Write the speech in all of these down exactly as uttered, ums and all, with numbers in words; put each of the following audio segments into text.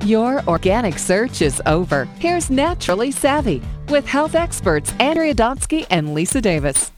Your organic search is over. Here's Naturally Savvy with health experts Andrea Donsky and Lisa Davis.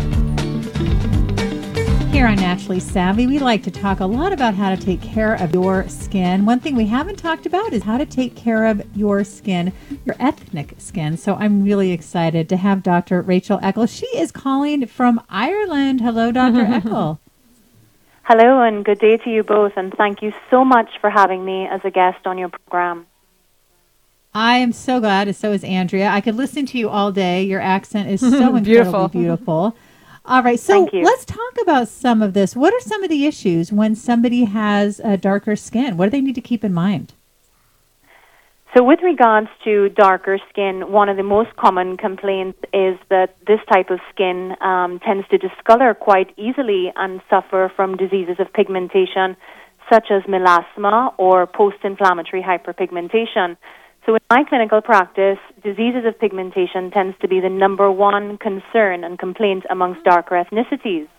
Here on Naturally Savvy, we like to talk a lot about how to take care of your skin. One thing we haven't talked about is how to take care of your skin, your ethnic skin. So I'm really excited to have Doctor Rachel Eckel. She is calling from Ireland. Hello, Doctor Eckel. Hello, and good day to you both, and thank you so much for having me as a guest on your program. I am so glad, and so is Andrea. I could listen to you all day. Your accent is so incredibly beautiful. beautiful. All right, so let's talk about some of this. What are some of the issues when somebody has a darker skin? What do they need to keep in mind? So with regards to darker skin, one of the most common complaints is that this type of skin um, tends to discolor quite easily and suffer from diseases of pigmentation such as melasma or post-inflammatory hyperpigmentation. So in my clinical practice, diseases of pigmentation tends to be the number one concern and complaint amongst darker ethnicities.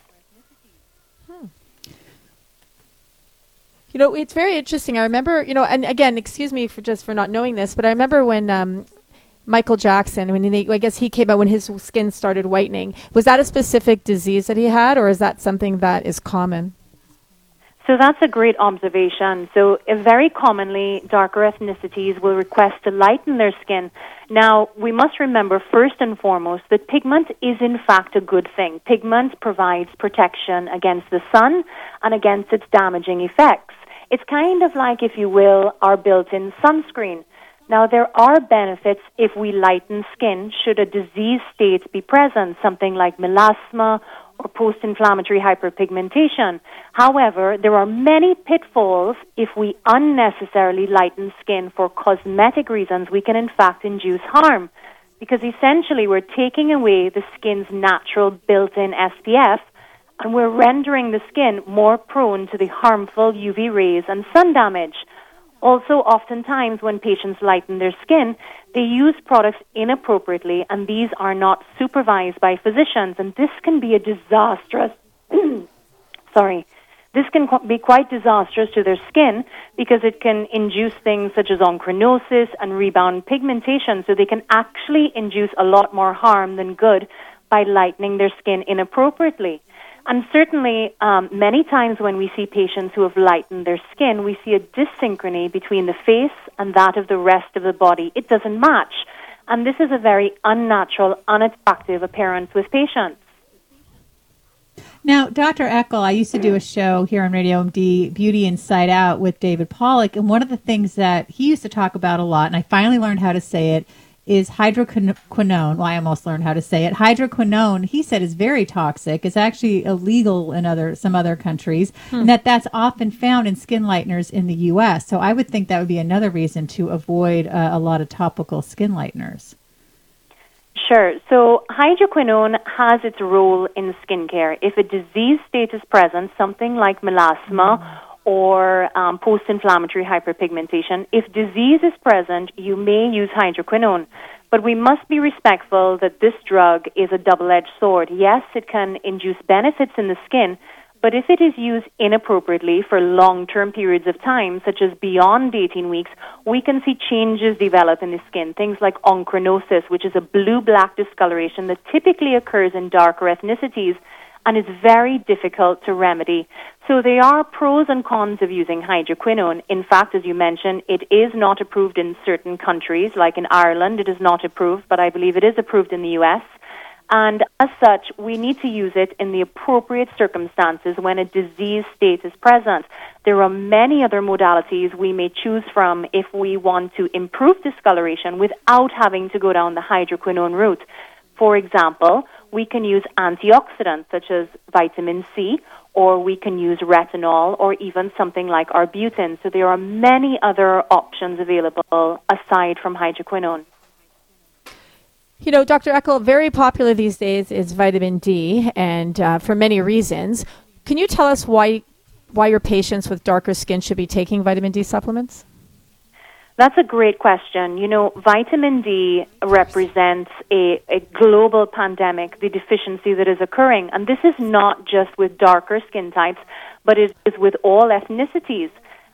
You know, it's very interesting. I remember, you know, and again, excuse me for just for not knowing this, but I remember when um, Michael Jackson, when he, I guess he came out when his skin started whitening. Was that a specific disease that he had, or is that something that is common? So that's a great observation. So uh, very commonly, darker ethnicities will request to lighten their skin. Now, we must remember first and foremost that pigment is in fact a good thing. Pigment provides protection against the sun and against its damaging effects. It's kind of like, if you will, our built-in sunscreen. Now, there are benefits if we lighten skin should a disease state be present, something like melasma or post-inflammatory hyperpigmentation. However, there are many pitfalls if we unnecessarily lighten skin for cosmetic reasons. We can, in fact, induce harm because essentially we're taking away the skin's natural built-in S P F and we're rendering the skin more prone to the harmful U V rays and sun damage. Also, oftentimes when patients lighten their skin, they use products inappropriately, and these are not supervised by physicians, and this can be a disastrous, sorry, this can qu- be quite disastrous to their skin because it can induce things such as onchronosis and rebound pigmentation, so they can actually induce a lot more harm than good by lightening their skin inappropriately. And certainly, um, many times when we see patients who have lightened their skin, we see a dyssynchrony between the face and that of the rest of the body. It doesn't match. And this is a very unnatural, unattractive appearance with patients. Now, Doctor Eckel, I used to do a show here on Radio M D, Beauty Inside Out, with David Pollack, and one of the things that he used to talk about a lot, and I finally learned how to say it, is hydroquinone. Well, I almost learned how to say it. Hydroquinone, he said, is very toxic. It's actually illegal in other some other countries, hmm. and that that's often found in skin lighteners in the U S. So I would think that would be another reason to avoid uh, a lot of topical skin lighteners. Sure. So hydroquinone has its role in skincare. If a disease state is present, something like melasma, mm. or um, post-inflammatory hyperpigmentation, if disease is present, you may use hydroquinone. But we must be respectful that this drug is a double-edged sword. Yes, it can induce benefits in the skin, but if it is used inappropriately for long-term periods of time, such as beyond eighteen weeks, we can see changes develop in the skin, things like onchronosis, which is a blue-black discoloration that typically occurs in darker ethnicities, and is very difficult to remedy. So there are pros and cons of using hydroquinone. In fact, as you mentioned, it is not approved in certain countries, like in Ireland. It is not approved, but I believe it is approved in the U S. And as such, we need to use it in the appropriate circumstances when a disease state is present. There are many other modalities we may choose from if we want to improve discoloration without having to go down the hydroquinone route. For example, we can use antioxidants such as vitamin C, or we can use retinol, or even something like arbutin. So there are many other options available aside from hydroquinone. You know, Doctor Eckel, very popular these days is vitamin D, and uh, for many reasons. Can you tell us why why your patients with darker skin should be taking vitamin D supplements? That's a great question. You know, vitamin D represents a, a global pandemic, the deficiency that is occurring. And this is not just with darker skin types, but it is with all ethnicities.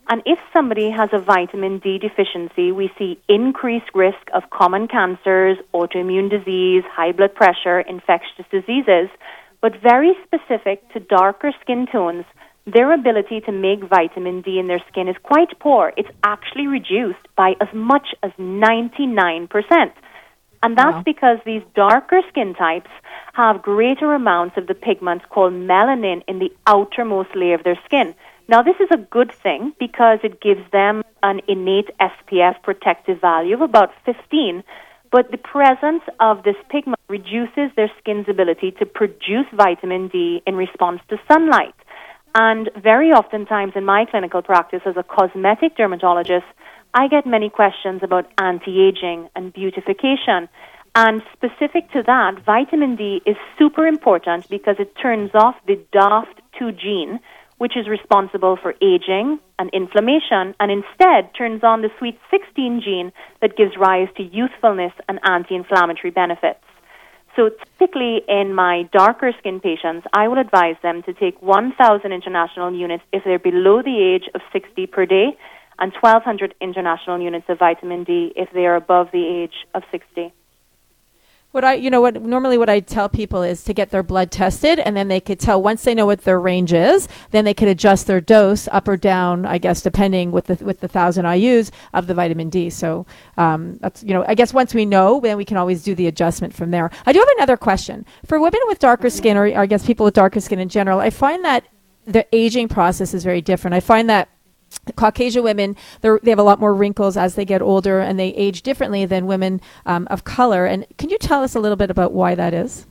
And if somebody has a vitamin D deficiency, we see increased risk of common cancers, autoimmune disease, high blood pressure, infectious diseases. But very specific to darker skin tones, their ability to make vitamin D in their skin is quite poor. It's actually reduced by as much as ninety-nine percent. And that's wow. because these darker skin types have greater amounts of the pigment called melanin in the outermost layer of their skin. Now, this is a good thing because it gives them an innate S P F protective value of about fifteen, but the presence of this pigment reduces their skin's ability to produce vitamin D in response to sunlight. And very oftentimes in my clinical practice as a cosmetic dermatologist, I get many questions about anti-aging and beautification. And specific to that, vitamin D is super important because it turns off the D A F T two gene, which is responsible for aging and inflammation, and instead turns on the sweet sixteen gene that gives rise to youthfulness and anti-inflammatory benefits. So typically in my darker skin patients, I will advise them to take one thousand international units if they're below the age of sixty per day, and twelve hundred international units of vitamin D if they are above the age of sixty. What I, you know, what normally what I tell people is to get their blood tested, and then they could tell once they know what their range is, then they could adjust their dose up or down, I guess, depending with the with the thousand I U's of the vitamin D. So um, that's, you know, I guess once we know, then we can always do the adjustment from there. I do have another question for women with darker skin, or I guess people with darker skin in general. I find that the aging process is very different. I find that Caucasian women, they have a lot more wrinkles as they get older, and they age differently than women um, of color. And can you tell us a little bit about why that is?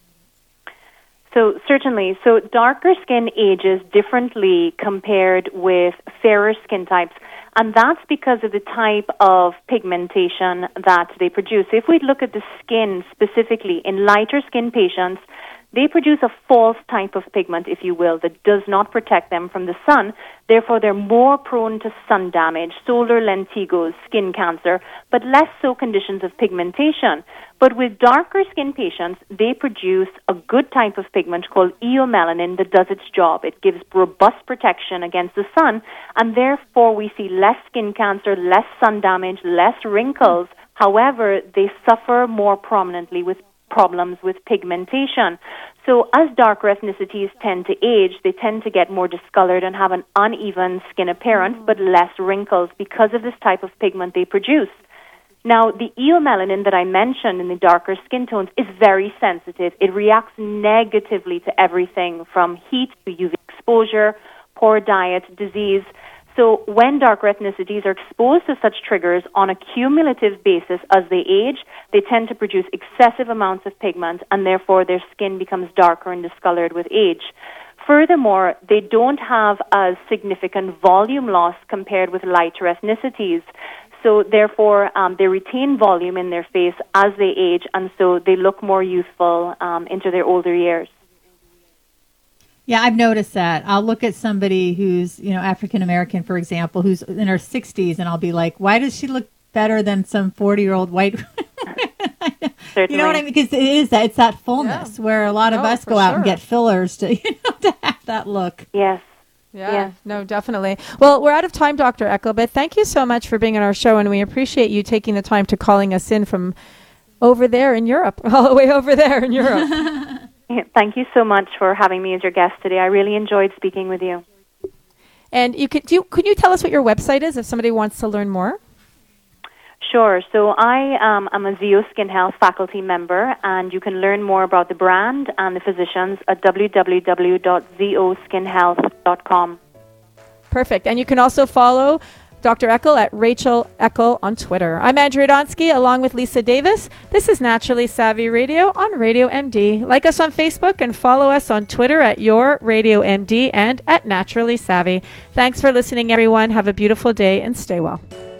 So certainly. So darker skin ages differently compared with fairer skin types. And that's because of the type of pigmentation that they produce. If we look at the skin specifically, in lighter skin patients, they produce a false type of pigment, if you will, that does not protect them from the sun. Therefore, they're more prone to sun damage, solar lentigos, skin cancer, but less so conditions of pigmentation. But with darker skin patients, they produce a good type of pigment called eomelanin that does its job. It gives robust protection against the sun, and therefore we see less skin cancer, less sun damage, less wrinkles. However, they suffer more prominently with problems with pigmentation. So as darker ethnicities tend to age, they tend to get more discolored and have an uneven skin appearance, but less wrinkles because of this type of pigment they produce. Now, the eomelanin that I mentioned in the darker skin tones is very sensitive. It reacts negatively to everything from heat to U V exposure, poor diet, disease. So when darker ethnicities are exposed to such triggers on a cumulative basis as they age, they tend to produce excessive amounts of pigment, and therefore their skin becomes darker and discolored with age. Furthermore, they don't have a significant volume loss compared with lighter ethnicities. So therefore, um, they retain volume in their face as they age, and so they look more youthful um, into their older years. Yeah, I've noticed that. I'll look at somebody who's, you know, African American, for example, who's in her sixties, and I'll be like, why does she look better than some forty-year-old white? You know what I mean? Because it is that, it's that fullness yeah. where a lot of oh, us go out sure. and get fillers to, you know, to have that look. Yes. Yeah, yeah, no, definitely. Well, we're out of time, Doctor Eckel, but thank you so much for being on our show, and we appreciate you taking the time to calling us in from over there in Europe, all the way over there in Europe. Thank you so much for having me as your guest today. I really enjoyed speaking with you. And you could, do you, could you tell us what your website is if somebody wants to learn more? Sure. So I um, am a Zeo Skin Health faculty member, and you can learn more about the brand and the physicians at w w w dot zeo skin health dot com. Perfect. And you can also follow Doctor Eckel at Rachel Eckel on Twitter. I'm Andrea Donsky along with Lisa Davis. This is Naturally Savvy Radio on Radio M D. Like us on Facebook and follow us on Twitter at Your Radio M D and at Naturally Savvy. Thanks for listening, everyone. Have a beautiful day and stay well.